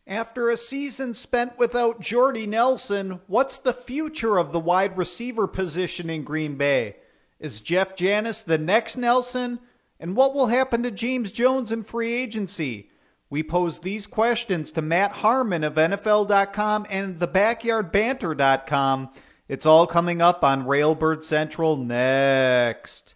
After a season spent without Jordy Nelson, what's the future of the wide receiver position in Green Bay? Is Jeff Janis the next Nelson? And what will happen to James Jones in free agency? We pose these questions to Matt Harmon of NFL.com and thebackyardbanter.com. It's all coming up on Railbird Central next.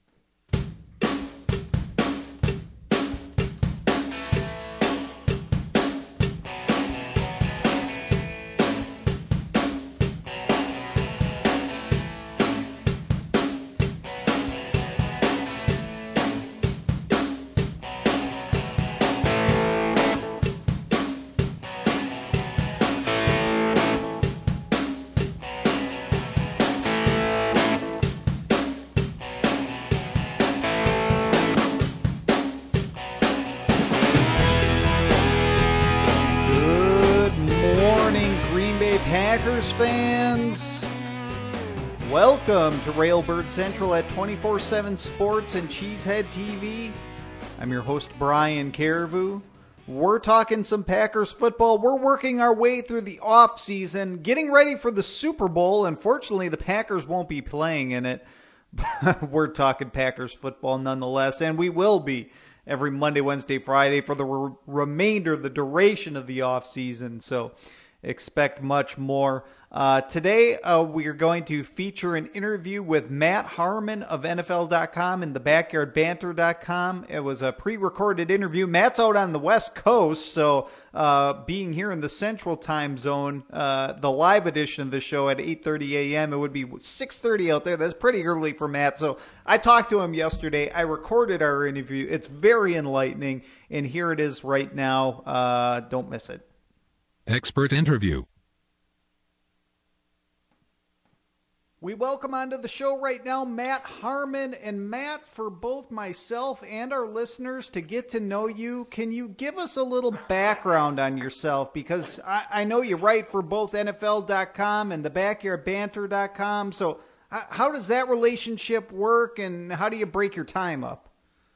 Packers fans, welcome to Railbird Central at 24/7 Sports and Cheesehead TV. I'm your host, Brian Caribou. We're talking some Packers football. We're working our way through the offseason, getting ready for the Super Bowl. Unfortunately, the Packers won't be playing in it. We're talking Packers football nonetheless, and we will be every Monday, Wednesday, Friday for the remainder, the duration of the offseason. So expect much more. Today, we are going to feature an interview with Matt Harmon of NFL.com and thebackyardbanter.com. It was a pre-recorded interview. Matt's out on the West Coast, so being here in the Central Time Zone, the live edition of the show at 8:30 a.m., it would be 6:30 out there. That's pretty early for Matt. So I talked to him yesterday. I recorded our interview. It's very enlightening, and here it is right now. Don't miss it. Expert interview. We welcome onto the show right now Matt Harmon. And Matt, for both myself and our listeners to get to know you, can you give us a little background on yourself? Because I know you write for both NFL.com and thebackyardbanter.com. So how does that relationship work, and how do you break your time up?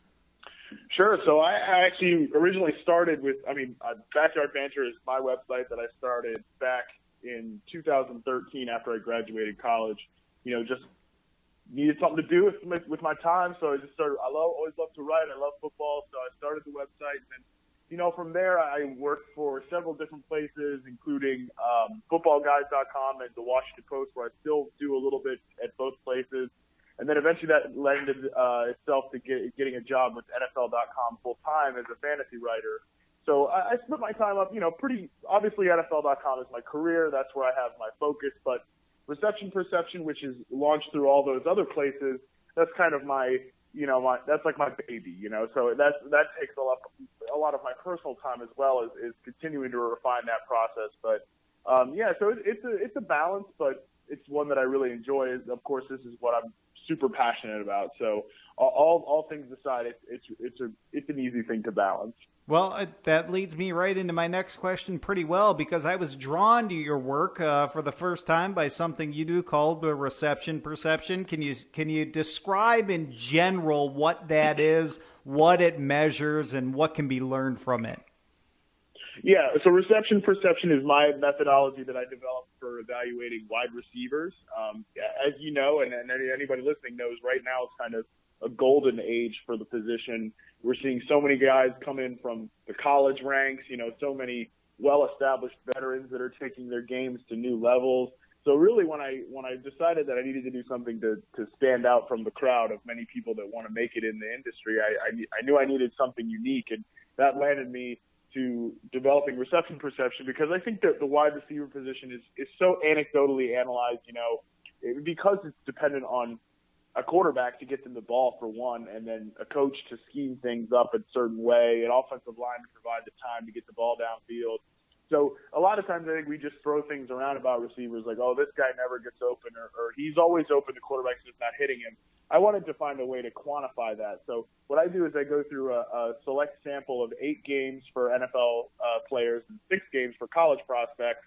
Sure. So I actually originally started with, Backyard Banter is my website that I started back in 2013 after I graduated college. Just needed something to do with my time. So I just started, always loved to write. I love football. So I started the website. And from there, I worked for several different places, including footballguys.com and the Washington Post, where I still do a little bit at both places. And then eventually that lended itself to getting a job with NFL.com full-time as a fantasy writer. So I split my time up, pretty obviously NFL.com is my career. That's where I have my focus. But Reception Perception, which is launched through all those other places, that's kind of that's like my baby, So that takes a lot of my personal time as well is continuing to refine that process. But, so it's a balance, but it's one that I really enjoy. Of course, this is what I'm super passionate about. So all things aside, it's an easy thing to balance. Well, that leads me right into my next question pretty well, because I was drawn to your work for the first time by something you do called the Reception Perception. Can you describe in general what that is, what it measures, and what can be learned from it? Yeah, so Reception Perception is my methodology that I developed for evaluating wide receivers. As you know, and anybody listening knows, right now it's kind of a golden age for the position. We're seeing so many guys come in from the college ranks, so many well-established veterans that are taking their games to new levels. So really when I decided that I needed to do something to stand out from the crowd of many people that want to make it in the industry, I knew I needed something unique, and that landed me to developing Reception Perception, because I think that the wide receiver position is so anecdotally analyzed, because it's dependent on a quarterback to get them the ball for one, and then a coach to scheme things up a certain way, an offensive line to provide the time to get the ball downfield. So a lot of times I think we just throw things around about receivers like, oh, this guy never gets open, or he's always open, the quarterback's just not hitting him. I wanted to find a way to quantify that. So what I do is I go through a select sample of 8 games for NFL players and 6 games for college prospects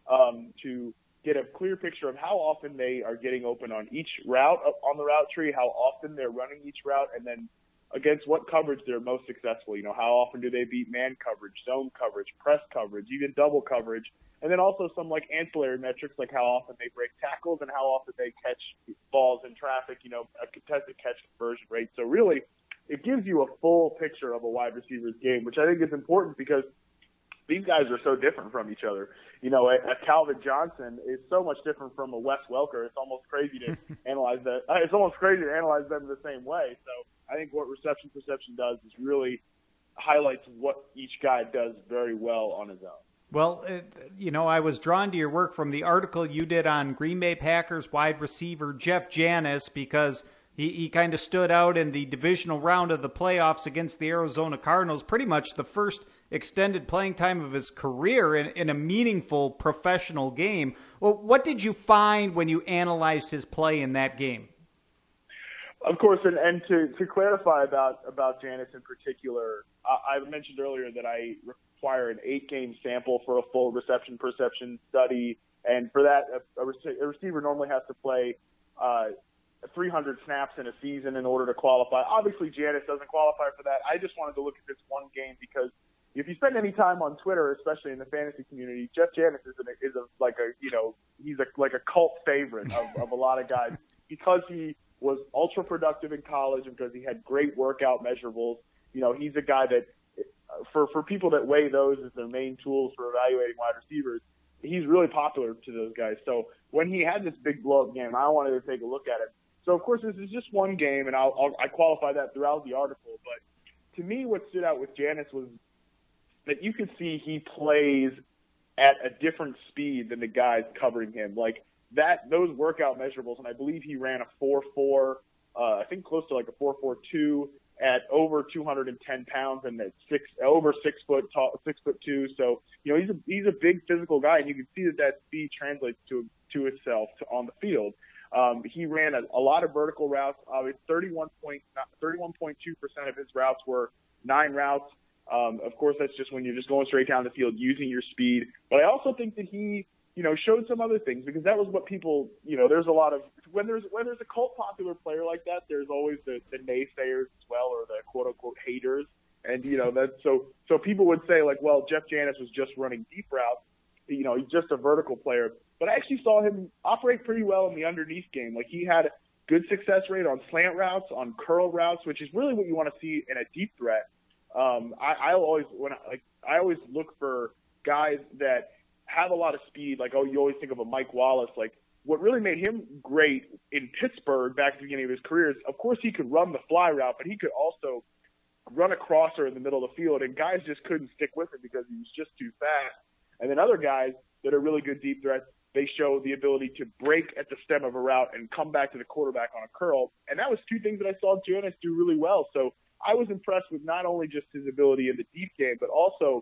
to get a clear picture of how often they are getting open on each route on the route tree, how often they're running each route, and then against what coverage they're most successful. How often do they beat man coverage, zone coverage, press coverage, even double coverage, and then also some like ancillary metrics like how often they break tackles and how often they catch balls in traffic, a contested catch conversion rate. So really, it gives you a full picture of a wide receiver's game, which I think is important because these guys are so different from each other. A Calvin Johnson is so much different from a Wes Welker. It's almost crazy to analyze that. It's almost crazy to analyze them the same way. So I think what reception perception does is really highlights what each guy does very well on his own. Well, I was drawn to your work from the article you did on Green Bay Packers wide receiver Jeff Janis because he kind of stood out in the divisional round of the playoffs against the Arizona Cardinals, pretty much the first extended playing time of his career in a meaningful professional game. Well, what did you find when you analyzed his play in that game? Of course, and to clarify about Janis in particular, I mentioned earlier that I require an 8-game sample for a full reception perception study, and for that, a receiver normally has to play 300 snaps in a season in order to qualify. Obviously, Janis doesn't qualify for that. I just wanted to look at this one game because if you spend any time on Twitter, especially in the fantasy community, Jeff Janis is a cult favorite of a lot of guys because he was ultra productive in college and because he had great workout measurables. He's a guy that for people that weigh those as their main tools for evaluating wide receivers, he's really popular to those guys. So when he had this big blow-up game, I wanted to take a look at it. So, of course, this is just one game, and I qualify that throughout the article. But to me, what stood out with Janis was that you could see he plays at a different speed than the guys covering him. Like those workout measurables, and I believe he ran a 4.4, I think close to like a 4.42 at over 210 pounds and at over 6 foot tall, 6'2". So he's a big physical guy, and you can see that speed translates to itself on the field. He ran a lot of vertical routes. 31.2% of his routes were 9 routes. Of course, that's just when you're just going straight down the field using your speed. But I also think that he, showed some other things because that was what people, there's a lot of when there's a cult popular player like that, there's always the naysayers as well, or the quote unquote haters. And that's so people would say like, well, Jeff Janis was just running deep routes. He's just a vertical player. But I actually saw him operate pretty well in the underneath game. Like he had good success rate on slant routes, on curl routes, which is really what you want to see in a deep threat. I always look for guys that have a lot of speed. Like, you always think of a Mike Wallace. Like, what really made him great in Pittsburgh back at the beginning of his career is, of course, he could run the fly route, but he could also run a crosser in the middle of the field, and guys just couldn't stick with him because he was just too fast. And then other guys that are really good deep threats, they show the ability to break at the stem of a route and come back to the quarterback on a curl. And that was two things that I saw Janis do really well. So I was impressed with not only just his ability in the deep game, but also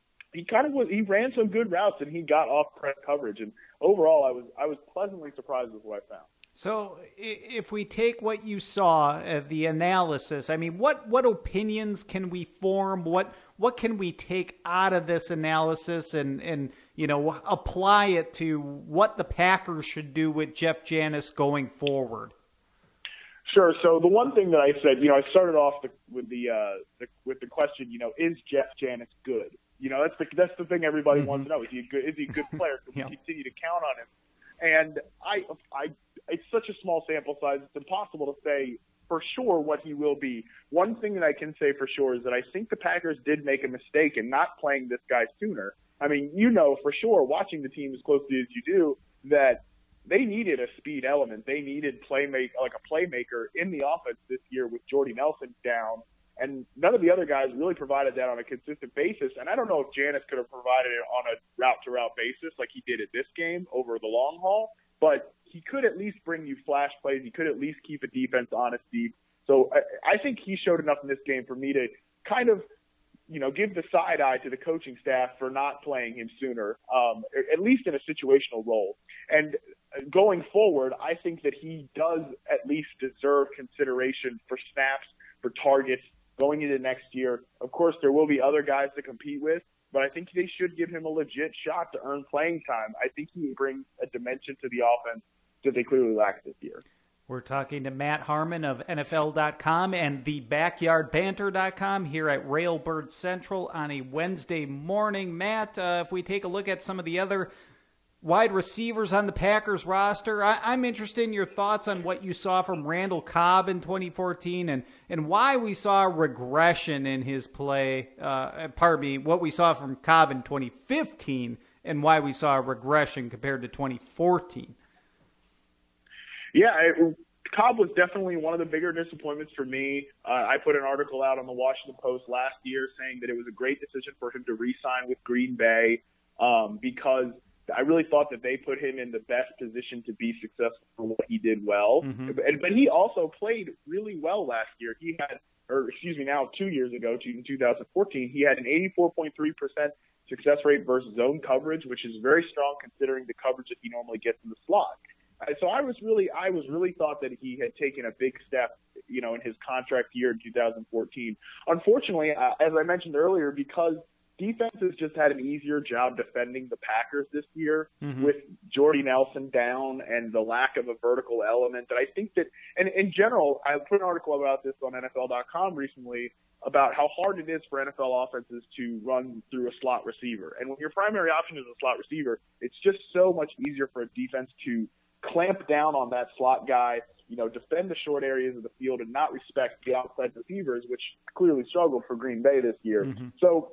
he ran some good routes and he got off press coverage. And overall, I was pleasantly surprised with what I found. So if we take what you saw, the analysis, I mean, what opinions can we form? What can we take out of this analysis and apply it to what the Packers should do with Jeff Janis going forward? Sure. So the one thing that I said, I started off with the question, is Jeff Janis good? That's the thing everybody wants to know. Is he a good player? Can we continue to count on him? And it's such a small sample size, it's impossible to say for sure what he will be. One thing that I can say for sure is that I think the Packers did make a mistake in not playing this guy sooner. I mean, for sure, watching the team as closely as you do, that they needed a speed element. They needed a playmaker in the offense this year with Jordy Nelson down. And none of the other guys really provided that on a consistent basis. And I don't know if Janis could have provided it on a route-to-route basis like he did at this game over the long haul, but he could at least bring you flash plays. He could at least keep a defense honest deep. So I think he showed enough in this game for me to kind of, give the side eye to the coaching staff for not playing him sooner, at least in a situational role. And going forward, I think that he does at least deserve consideration for snaps, for targets, going into next year. Of course, there will be other guys to compete with, but I think they should give him a legit shot to earn playing time. I think he brings a dimension to the offense that they clearly lack this year. We're talking to Matt Harmon of NFL.com and thebackyardbanter.com here at Railbird Central on a Wednesday morning. Matt, if we take a look at some of the other wide receivers on the Packers roster, I'm interested in your thoughts on what you saw from Randall Cobb in 2014 and why we saw a regression in his play, what we saw from Cobb in 2015 and why we saw a regression compared to 2014. Yeah, Cobb was definitely one of the bigger disappointments for me. I put an article out on the Washington Post last year saying that it was a great decision for him to re-sign with Green Bay because I really thought that they put him in the best position to be successful for what he did well. Mm-hmm. But he also played really well last year. Now 2 years ago, in 2014, he had an 84.3% success rate versus zone coverage, which is very strong considering the coverage that he normally gets in the slot. So I was really thought that he had taken a big step, in his contract year in 2014. Unfortunately, as I mentioned earlier, because defenses just had an easier job defending the Packers this year with Jordy Nelson down and the lack of a vertical element. That I think that, and in general, I put an article about this on NFL.com recently about how hard it is for NFL offenses to run through a slot receiver. And when your primary option is a slot receiver, it's just so much easier for a defense to clamp down on that slot guy, defend the short areas of the field and not respect the outside receivers, which clearly struggled for Green Bay this year. So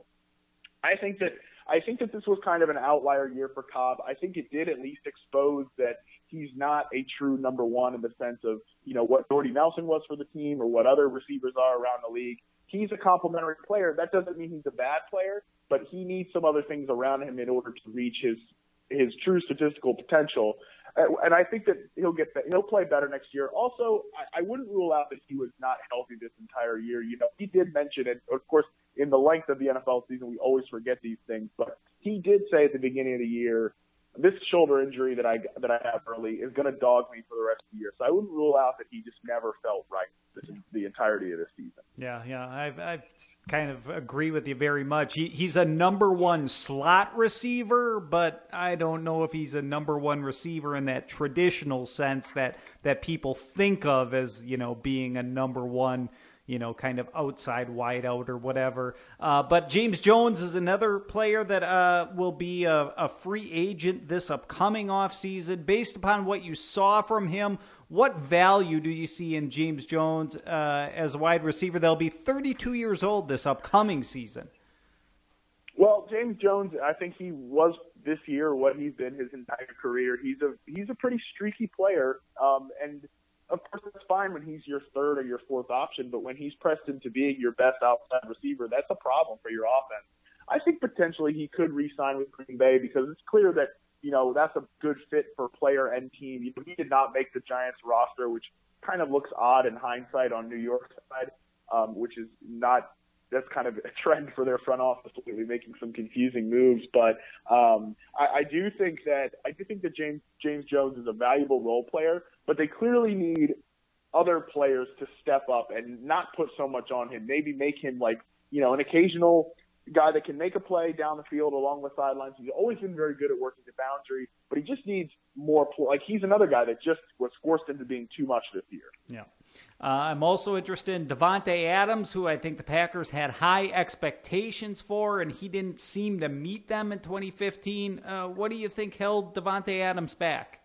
I think that this was kind of an outlier year for Cobb. I think it did at least expose that he's not a true number one in the sense of, what Jordy Nelson was for the team or what other receivers are around the league. He's a complementary player. That doesn't mean he's a bad player, but he needs some other things around him in order to reach his true statistical potential. And I think that he'll play better next year. Also, I wouldn't rule out that he was not healthy this entire year. He did mention it. Of course, in the length of the NFL season, we always forget these things. But he did say at the beginning of the year, this shoulder injury that I have early is going to dog me for the rest of the year. So I wouldn't rule out that he just never felt right the entirety of this season. Yeah, I kind of agree with you very much. He's a number one slot receiver, but I don't know if he's a number one receiver in that traditional sense that people think of as, being a number one, kind of outside wideout or whatever. But James Jones is another player that will be a free agent this upcoming offseason. Based upon what you saw from him, what value do you see in James Jones as a wide receiver? They'll be 32 years old this upcoming season. Well, James Jones, I think he was this year what he's been his entire career. He's a pretty streaky player, and of course that's fine when he's your third or your fourth option, but when he's pressed into being your best outside receiver, that's a problem for your offense. I think potentially he could re-sign with Green Bay because it's clear that that's a good fit for player and team. He did not make the Giants roster, which kind of looks odd in hindsight on New York's side, which is not. That's kind of a trend for their front office lately, making some confusing moves. But I do think that James Jones is a valuable role player, but they clearly need other players to step up and not put so much on him. Maybe make him an occasional guy that can make a play down the field along the sidelines. He's always been very good at working the boundary, but he just needs more he's another guy that just was forced into being too much this year. Yeah. I'm also interested in Davante Adams, who I think the Packers had high expectations for, and he didn't seem to meet them in 2015. What do you think held Davante Adams back?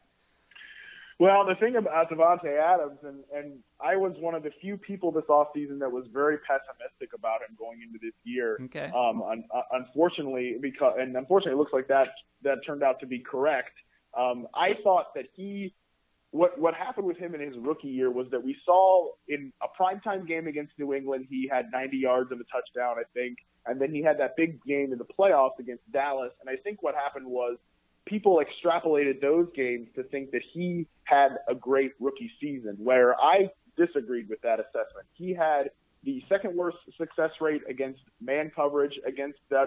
Well, the thing about Davante Adams, and I was one of the few people this offseason that was very pessimistic about him going into this year. Okay. Unfortunately, it looks like that turned out to be correct. I thought that what happened with him in his rookie year was that we saw in a primetime game against New England, he had 90 yards and a touchdown, I think, and then he had that big game in the playoffs against Dallas. And I think what happened was people extrapolated those games to think that he had a great rookie season, where I disagreed with that assessment. He had the second worst success rate against man coverage against in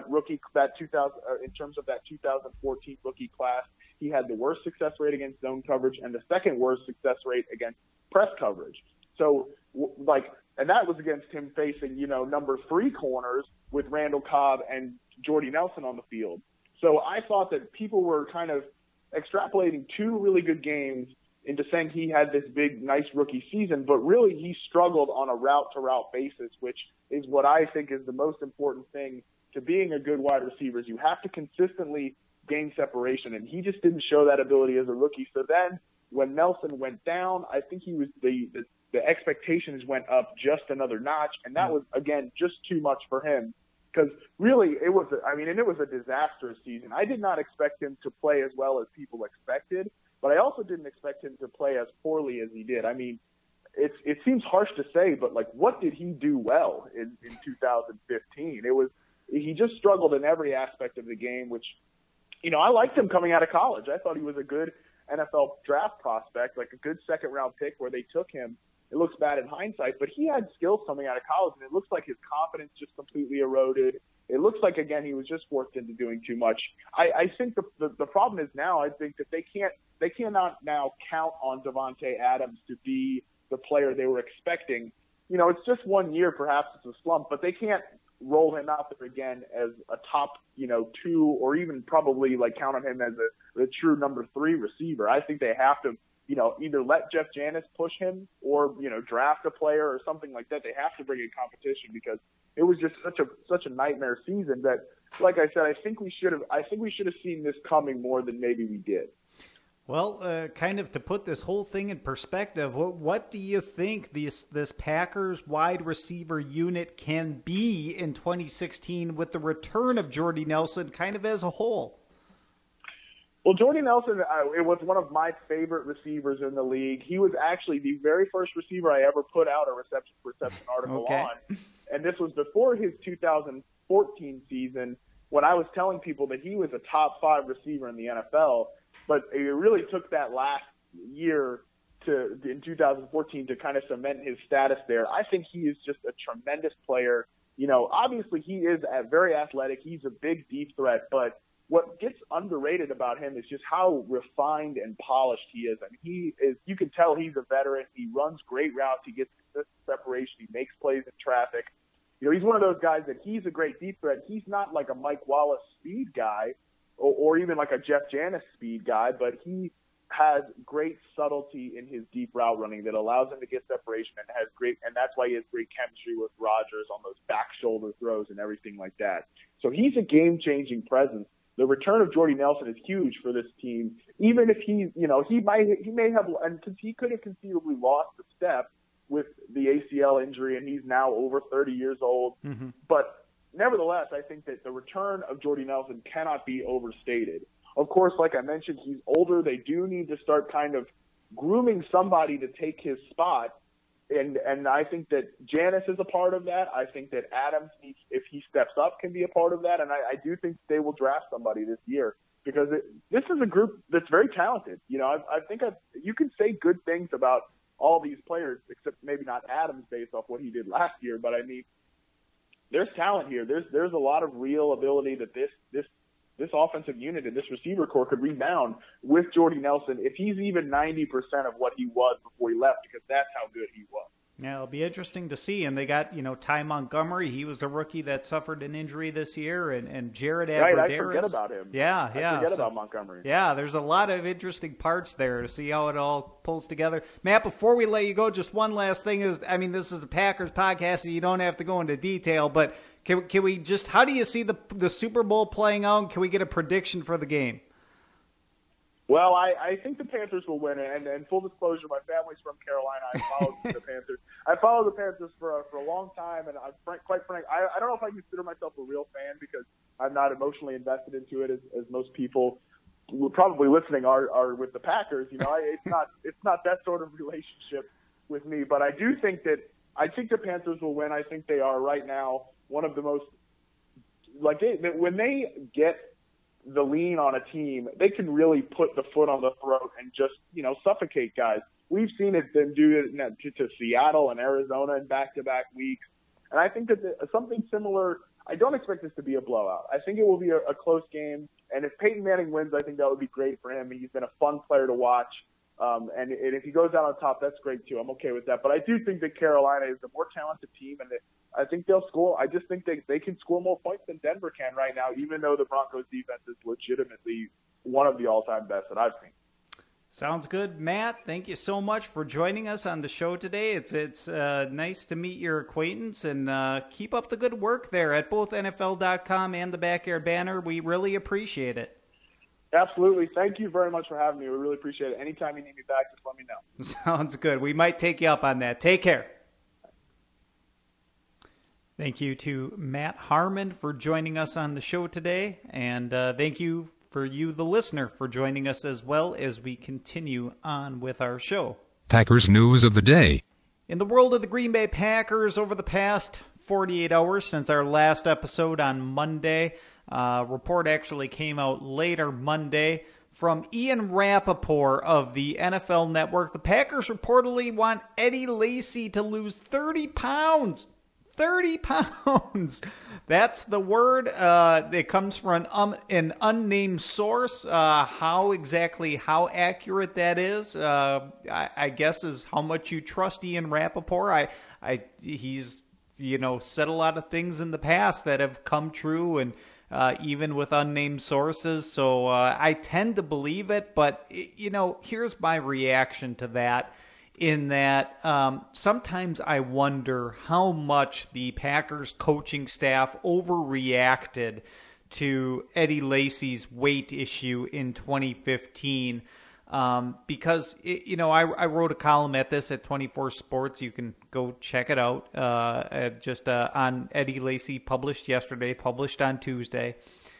terms of that 2014 rookie class. He had the worst success rate against zone coverage and the second worst success rate against press coverage. So and that was against him facing, number 3 corners with Randall Cobb and Jordy Nelson on the field. So I thought that people were kind of extrapolating 2 really good games into saying he had this big, nice rookie season, but really he struggled on a route-to-route basis, which is what I think is the most important thing to being a good wide receiver is you have to consistently gain separation, and he just didn't show that ability as a rookie. So then when Nelson went down, I think he was the expectations went up just another notch, and that was, again, just too much for him. Because really, it was a disastrous season. I did not expect him to play as well as people expected, but I also didn't expect him to play as poorly as he did. I mean, it seems harsh to say, but like, what did he do well in 2015? He just struggled in every aspect of the game, which, I liked him coming out of college. I thought he was a good NFL draft prospect, like a good second-round pick where they took him. It looks bad in hindsight, but he had skills coming out of college, and it looks like his confidence just completely eroded. It looks like, again, he was just forced into doing too much. I think the problem is now, I think that they cannot now count on Davante Adams to be the player they were expecting. It's just 1 year, perhaps it's a slump, but they can't roll him out there again as a top, 2, or even probably like count on him as a true number 3 receiver. I think they have to, either let Jeff Janis push him or, draft a player or something like that. They have to bring in competition because it was just such a nightmare season that, like I said, I think we should have seen this coming more than maybe we did. Well, kind of to put this whole thing in perspective, what do you think this Packers wide receiver unit can be in 2016 with the return of Jordy Nelson kind of as a whole? Well, Jordy Nelson, it was one of my favorite receivers in the league. He was actually the very first receiver I ever put out a reception article on. And this was before his 2014 season when I was telling people that he was a top 5 receiver in the NFL. But it really took that last year in 2014 to kind of cement his status there. I think he is just a tremendous player. Obviously he is very athletic. He's a big deep threat, but what gets underrated about him is just how refined and polished he is. I mean, you can tell he's a veteran. He runs great routes. He gets separation. He makes plays in traffic. He's one of those guys that he's a great deep threat. He's not like a Mike Wallace speed guy or even like a Jeff Janis speed guy, but he has great subtlety in his deep route running that allows him to get separation and that's why he has great chemistry with Rodgers on those back shoulder throws and everything like that. So he's a game-changing presence. The return of Jordy Nelson is huge for this team, even if he may have, and he could have conceivably lost a step with the ACL injury, and he's now over 30 years old. Mm-hmm. But nevertheless, I think that the return of Jordy Nelson cannot be overstated. Of course, like I mentioned, he's older. They do need to start kind of grooming somebody to take his spot. And I think that Janis is a part of that. I think that Adams, if he steps up, can be a part of that. And I do think they will draft somebody this year because this is a group that's very talented. I think you can say good things about all these players, except maybe not Adams based off what he did last year. But I mean, there's talent here. There's a lot of real ability that this offensive unit and this receiver core could rebound with Jordy Nelson if he's even 90% of what he was before he left, because that's how good he was. Yeah, it'll be interesting to see. And they got, Ty Montgomery. He was a rookie that suffered an injury this year, and Jared Abbrederis. Right, I forget about him. Yeah. I forget about Montgomery. Yeah, there's a lot of interesting parts there to see how it all pulls together. Matt, before we let you go, just one last thing is, this is a Packers podcast, so you don't have to go into detail, but can we just, how do you see the Super Bowl playing out? Can we get a prediction for the game? Well, I think the Panthers will win, and full disclosure, my family's from Carolina. I followed the Panthers. I followed the Panthers for a long time, and I'm quite frank. I don't know if I consider myself a real fan because I'm not emotionally invested into it as most people probably listening are with the Packers. It's not that sort of relationship with me. But I do think the Panthers will win. I think they are right now one of the most when they get the lean on a team, they can really put the foot on the throat and just, suffocate guys. We've seen them do it to Seattle and Arizona in back-to-back weeks. And I think that something similar, I don't expect this to be a blowout. I think it will be a close game. And if Peyton Manning wins, I think that would be great for him. He's been a fun player to watch. And if he goes out on top, that's great too. I'm okay with that. But I do think that Carolina is a more talented team, and I think they'll score. I just think they can score more points than Denver can right now, even though the Broncos defense is legitimately one of the all-time best that I've seen. Sounds good. Matt, thank you so much for joining us on the show today. It's nice to meet your acquaintance, and keep up the good work there at both NFL.com and the Backyard Banner. We really appreciate it. Absolutely. Thank you very much for having me. We really appreciate it. Anytime you need me back, just let me know. Sounds good. We might take you up on that. Take care. Thank you to Matt Harmon for joining us on the show today, and thank you for you, the listener, for joining us as well as we continue on with our show. Packers news of the day. In the world of the Green Bay Packers, over the past 48 hours since our last episode on Monday, report actually came out later Monday from Ian Rappaport of the NFL Network. The Packers reportedly want Eddie Lacy to lose 30 pounds. 30 pounds. That's the word. It comes from an unnamed source. How accurate that is, I guess, is how much you trust Ian Rappaport. He's said a lot of things in the past that have come true, and even with unnamed sources. So I tend to believe it. But here's my reaction to that. In that sometimes I wonder how much the Packers coaching staff overreacted to Eddie Lacy's weight issue in 2015. Because, I wrote a column at this at 24 Sports. You can go check it out. On Eddie Lacy, published yesterday, published on Tuesday.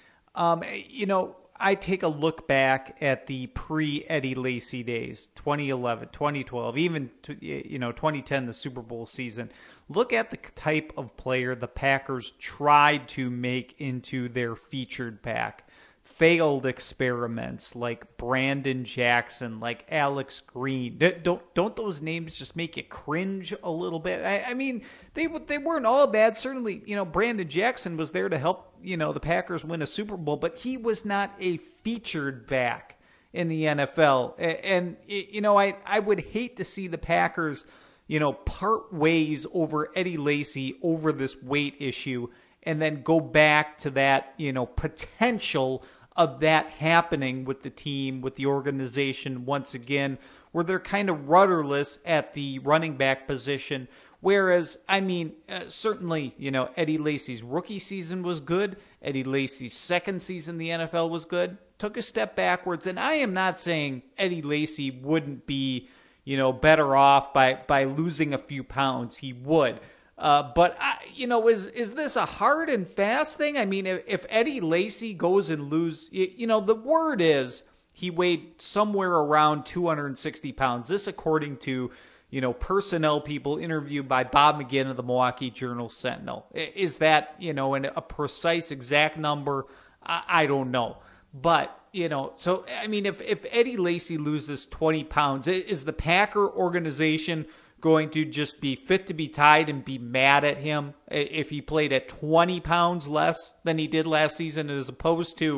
I take a look back at the pre-Eddie Lacy days, 2011, 2012, even 2010, the Super Bowl season. Look at the type of player the Packers tried to make into their featured pack. Failed experiments like Brandon Jackson, like Alex Green. Don't those names just make you cringe a little bit? I mean, they weren't all bad. Certainly, Brandon Jackson was there to help the Packers win a Super Bowl, but he was not a featured back in the NFL. And I would hate to see the Packers part ways over Eddie Lacy over this weight issue, and then go back to that potential of that happening with the team, with the organization once again, where they're kind of rudderless at the running back position. Whereas, certainly, Eddie Lacy's rookie season was good. Eddie Lacy's second season in the NFL was good. Took a step backwards. And I am not saying Eddie Lacy wouldn't be, better off by losing a few pounds. He would. But is this a hard and fast thing? I mean, if Eddie Lacy goes and loses, the word is he weighed somewhere around 260 pounds. This according to, personnel people interviewed by Bob McGinn of the Milwaukee Journal-Sentinel. Is that, a precise exact number? I don't know. But, so, if Eddie Lacy loses 20 pounds, is the Packer organization going to just be fit to be tied and be mad at him if he played at 20 pounds less than he did last season as opposed to,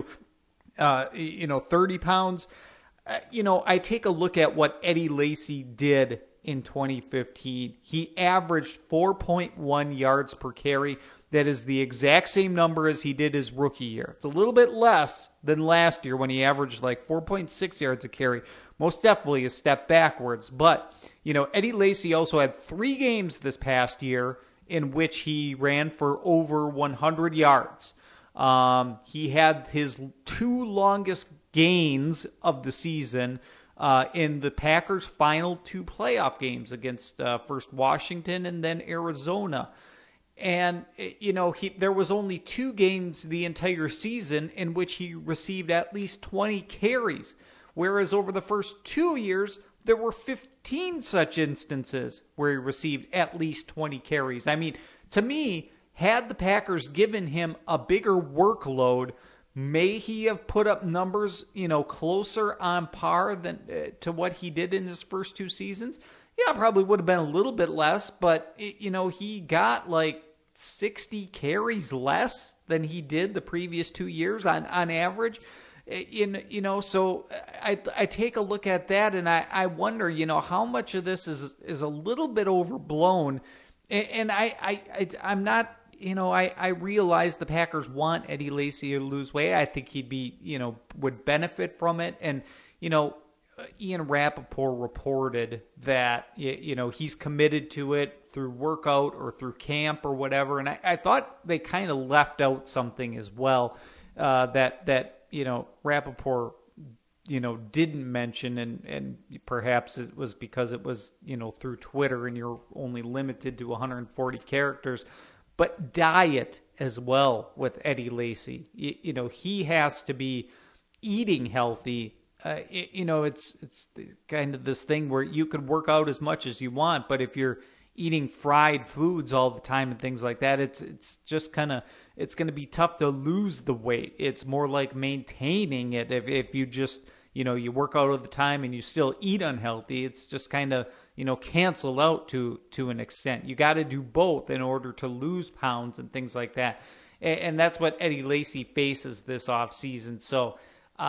30 pounds? I take a look at what Eddie Lacy did in 2015. He averaged 4.1 yards per carry. That is the exact same number as he did his rookie year. It's a little bit less than last year when he averaged like 4.6 yards a carry. Most definitely a step backwards. But, Eddie Lacy also had 3 games this past year in which he ran for over 100 yards. He had his 2 longest gains of the season in the Packers' final 2 playoff games against first Washington and then Arizona. And, there was only 2 games the entire season in which he received at least 20 carries, whereas over the first 2 years, there were 15 such instances where he received at least 20 carries. I mean, to me, had the Packers given him a bigger workload, may he have put up numbers, closer on par than to what he did in his first 2 seasons? Yeah, probably would have been a little bit less, but, he got like 60 carries less than he did the previous 2 years on average. So I take a look at that and I wonder, how much of this is a little bit overblown. And I'm not, I realize the Packers want Eddie Lacy to lose weight. I think he'd be, would benefit from it. And, Ian Rappaport reported that, he's committed to it through workout or through camp or whatever. And I thought they kind of left out something as well that Rappaport, didn't mention, and perhaps it was because it was, through Twitter and you're only limited to 140 characters, but diet as well with Eddie Lacy. He has to be eating healthy. It's kind of this thing where you could work out as much as you want, but if you're eating fried foods all the time and things like that, it's just it's going to be tough to lose the weight. It's more like maintaining it. If you just, you work out all the time and you still eat unhealthy, it's just kind of, canceled out to an extent. You got to do both in order to lose pounds and things like that. And that's what Eddie Lacy faces this off season. So,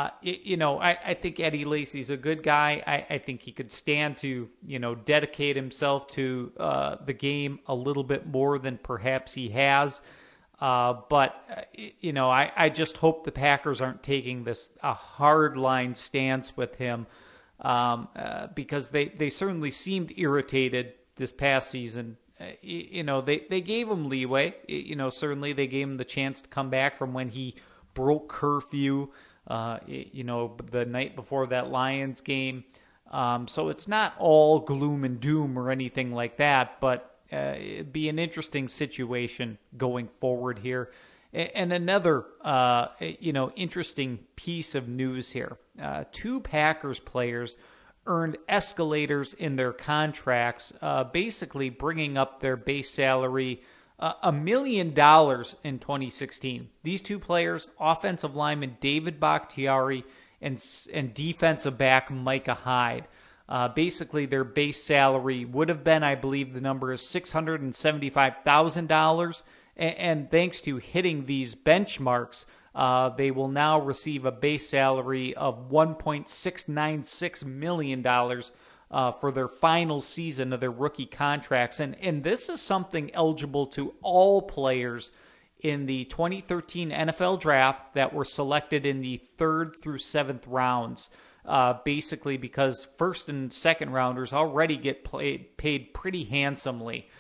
I think Eddie Lacy's a good guy. I think he could stand to, dedicate himself to the game a little bit more than perhaps he has. But I just hope the Packers aren't taking a hard-line stance with him because they certainly seemed irritated this past season. They gave him leeway. Certainly they gave him the chance to come back from when he broke curfew. The night before that Lions game. So it's not all gloom and doom or anything like that, but it'd be an interesting situation going forward here. And another, interesting piece of news here. Two Packers players earned escalators in their contracts, basically bringing up their base salary $1 million in 2016. These two players, offensive lineman David Bakhtiari and defensive back Micah Hyde. Basically, their base salary would have been, I believe the number is $675,000. And thanks to hitting these benchmarks, they will now receive a base salary of $1.696 million for their final season of their rookie contracts. And this is something eligible to all players in the 2013 NFL Draft that were selected in the 3rd through 7th rounds, basically because first and second rounders already get paid pretty handsomely.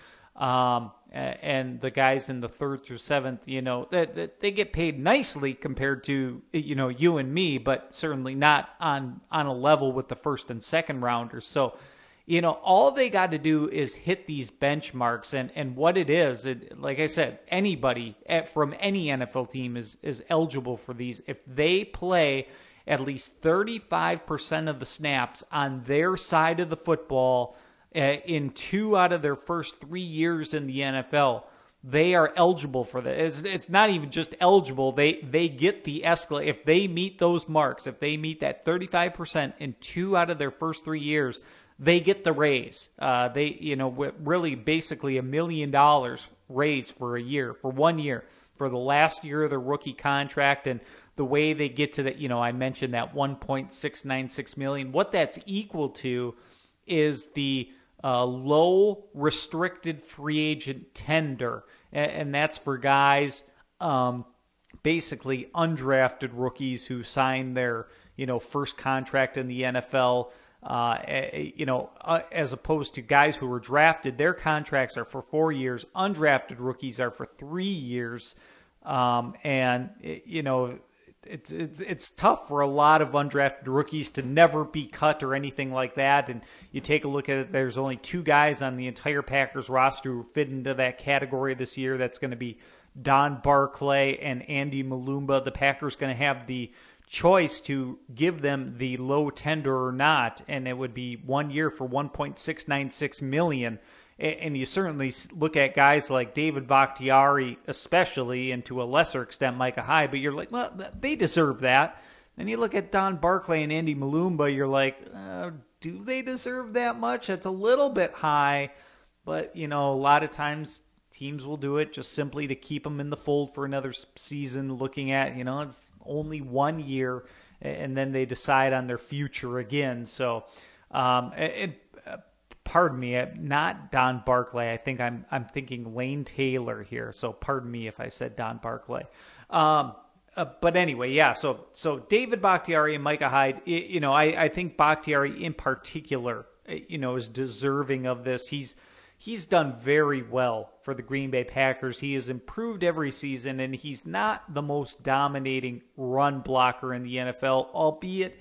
And the guys in the 3rd through 7th, they get paid nicely compared to, you and me, but certainly not on a level with the first and second rounders. So, all they got to do is hit these benchmarks, and what it is, like I said, anybody from any NFL team is eligible for these. If they play at least 35% of the snaps on their side of the football in 2 out of their first 3 years in the NFL, they are eligible for that. It's not even just eligible. They get the escalate. If they meet those marks, if they meet that 35% in 2 out of their first 3 years, they get the raise. Really basically $1 million raise for a year, for 1 year, for the last year of their rookie contract. And the way they get to that, I mentioned that $1.696 million. What that's equal to is the low restricted free agent tender. And that's for guys, basically undrafted rookies who sign their, first contract in the NFL. As opposed to guys who were drafted, their contracts are for 4 years. Undrafted rookies are for 3 years. It's tough for a lot of undrafted rookies to never be cut or anything like that. And you take a look at it, there's only 2 guys on the entire Packers roster who fit into that category this year. That's going to be Don Barclay and Andy Malumba. The Packers going to have the choice to give them the low tender or not, and it would be 1 year for $1.696 million. And you certainly look at guys like David Bakhtiari, especially, and to a lesser extent Micah Hyde, but you're like, well, they deserve that. Then you look at Don Barclay and Andy Malumba, you're like, do they deserve that much? It's a little bit high, but a lot of times teams will do it just simply to keep them in the fold for another season, looking at, it's only 1 year, and then they decide on their future again. So, pardon me, not Don Barclay. I think I'm thinking Lane Taylor here. So pardon me if I said Don Barclay. But anyway, yeah. So David Bakhtiari and Micah Hyde. I think Bakhtiari in particular, is deserving of this. He's done very well for the Green Bay Packers. He has improved every season, and he's not the most dominating run blocker in the NFL, albeit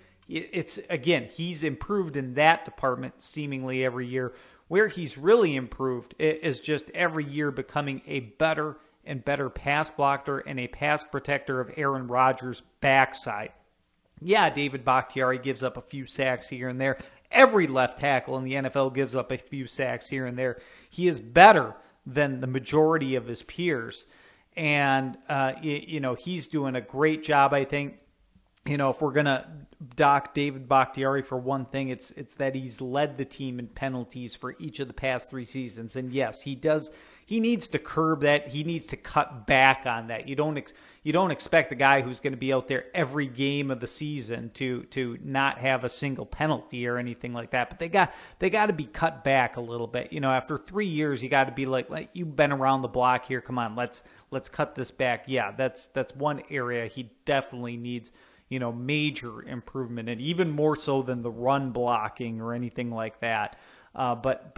he's improved in that department seemingly every year. Where he's really improved is just every year becoming a better and better pass blocker and a pass protector of Aaron Rodgers' backside. Yeah, David Bakhtiari gives up a few sacks here and there. Every left tackle in the NFL gives up a few sacks here and there. He is better than the majority of his peers. And, he's doing a great job, I think. If we're going to dock David Bakhtiari for one thing, it's that he's led the team in penalties for each of the past 3 seasons. And yes, he does. He needs to curb that. He needs to cut back on that. You don't expect a guy who's going to be out there every game of the season to not have a single penalty or anything like that. But they got to be cut back a little bit. After 3 years, you got to be like you've been around the block here. Come on, let's cut this back. Yeah, that's one area he definitely needs major improvement, and even more so than the run blocking or anything like that. But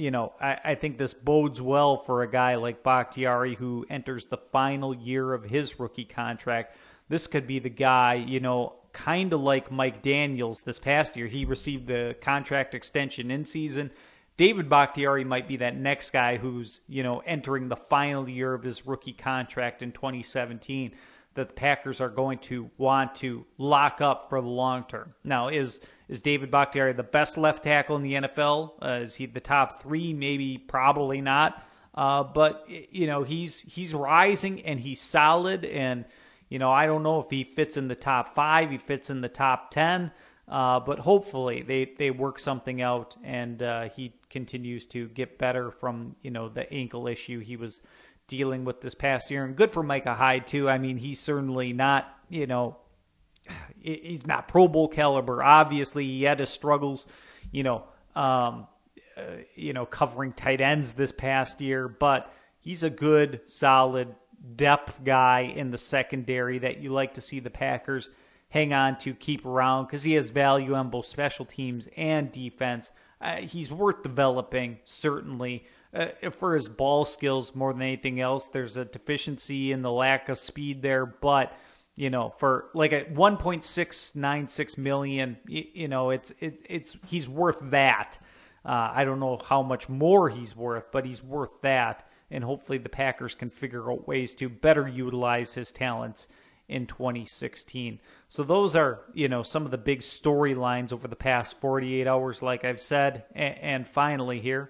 I think this bodes well for a guy like Bakhtiari who enters the final year of his rookie contract. This could be the guy, kind of like Mike Daniels this past year. He received the contract extension in season. David Bakhtiari might be that next guy who's, entering the final year of his rookie contract in 2017 that the Packers are going to want to lock up for the long term. Now, is David Bakhtiari the best left tackle in the NFL? Is he the top 3? Maybe, probably not. But he's rising and he's solid. And I don't know if he fits in the top 5. He fits in the top 10. But hopefully they work something out and he continues to get better from the ankle issue he was dealing with this past year. And good for Micah Hyde too. I mean, he's certainly not, he's not Pro Bowl caliber. Obviously, he had his struggles, covering tight ends this past year, but he's a good, solid depth guy in the secondary that you like to see the Packers hang on to, keep around, because he has value on both special teams and defense. He's worth developing, certainly. For his ball skills more than anything else, there's a deficiency in the lack of speed there, but for like at $1.696 million, he's worth that. I don't know how much more he's worth, but he's worth that, and hopefully the Packers can figure out ways to better utilize his talents in 2016. So those are, some of the big storylines over the past 48 hours, like I've said, and finally here.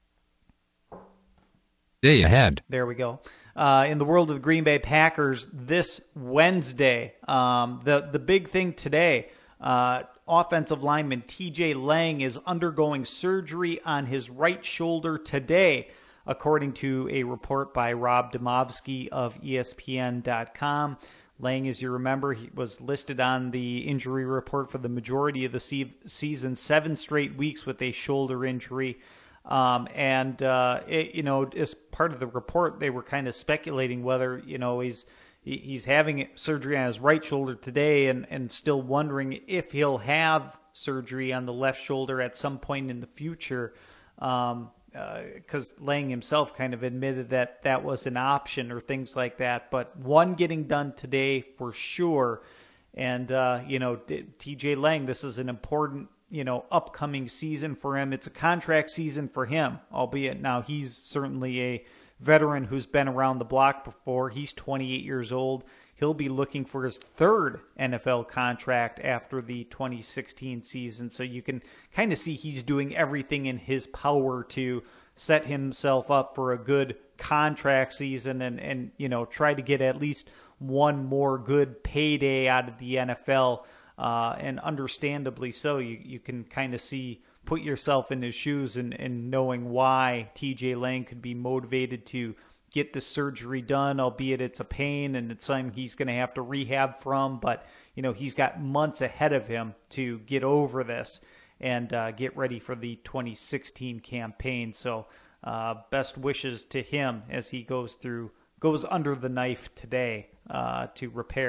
Day ahead. There we go. In the world of the Green Bay Packers this Wednesday, the big thing today, offensive lineman TJ Lang is undergoing surgery on his right shoulder today, according to a report by Rob Demovsky of ESPN.com. Lang, as you remember, he was listed on the injury report for the majority of the season, 7 straight weeks with a shoulder injury. As part of the report, they were kind of speculating whether, he's having surgery on his right shoulder today and still wondering if he'll have surgery on the left shoulder at some point in the future. Because Lang himself kind of admitted that was an option or things like that. But one getting done today for sure. And, TJ Lang, this is an important upcoming season for him. It's a contract season for him, albeit now he's certainly a veteran who's been around the block before. He's 28 years old. He'll be looking for his 3rd NFL contract after the 2016 season. So you can kind of see he's doing everything in his power to set himself up for a good contract season and try to get at least one more good payday out of the NFL. And understandably so, you can kind of put yourself in his shoes and knowing why TJ Lang could be motivated to get the surgery done, albeit it's a pain and it's something he's going to have to rehab from. But, he's got months ahead of him to get over this and get ready for the 2016 campaign. So best wishes to him as he goes under the knife today to repair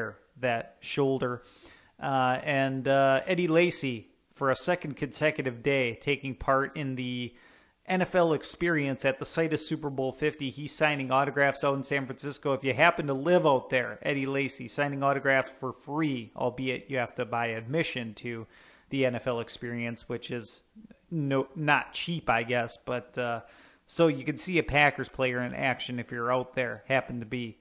that shoulder. And Eddie Lacy, for a second consecutive day, taking part in the NFL experience at the site of Super Bowl 50. He's signing autographs out in San Francisco. If you happen to live out there, Eddie Lacy signing autographs for free, albeit you have to buy admission to the NFL experience, which is not cheap, I guess. But so you can see a Packers player in action if you're out there, happen to be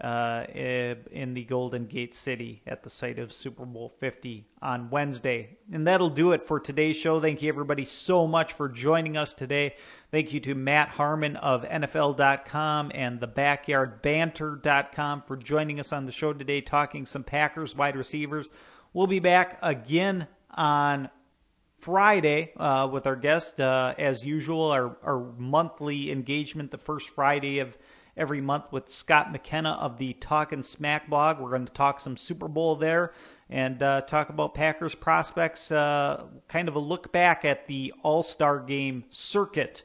in the Golden Gate City at the site of Super Bowl 50 on Wednesday. And that'll do it for today's show. Thank you, everybody, so much for joining us today. Thank you to Matt Harmon of NFL.com and thebackyardbanter.com for joining us on the show today, talking some Packers wide receivers. We'll be back again on Friday with our guest, as usual, our monthly engagement, the first Friday of every month with Scott McKenna of the Talkin' Smack blog. We're going to talk some Super Bowl there and talk about Packers prospects, kind of a look back at the All-Star Game circuit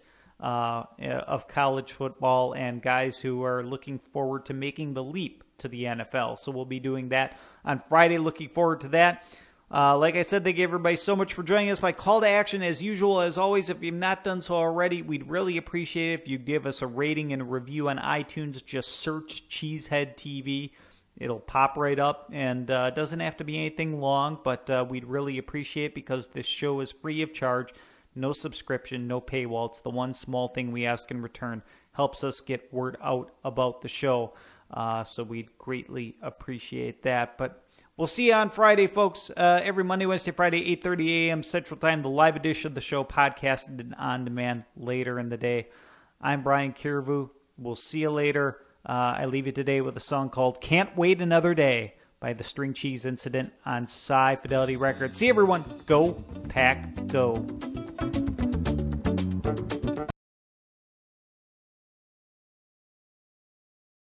of college football and guys who are looking forward to making the leap to the NFL. So we'll be doing that on Friday. Looking forward to that. Like I said, thank you everybody so much for joining us. My call to action, as usual, as always, if you've not done so already, we'd really appreciate it if you give us a rating and a review on iTunes. Just search Cheesehead TV. It'll pop right up, and it doesn't have to be anything long, but we'd really appreciate it because this show is free of charge, no subscription, no paywall. It's the one small thing we ask in return. Helps us get word out about the show, so we'd greatly appreciate that. But we'll see you on Friday, folks. Every Monday, Wednesday, Friday, 8:30 a.m. Central Time, the live edition of the show, podcasted and on demand later in the day. I'm Brian Kiervu. We'll see you later. I leave you today with a song called Can't Wait Another Day by the String Cheese Incident on Psy Fidelity Records. See everyone. Go, Pack, go.